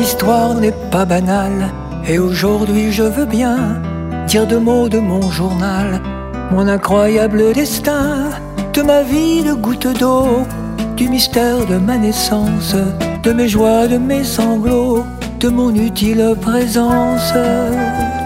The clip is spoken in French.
histoire n'est pas banale. Et aujourd'hui je veux bien dire deux mots de mon journal. Mon incroyable destin, de ma vie de goutte d'eau, du mystère de ma naissance, de mes joies, de mes sanglots, de mon utile présence.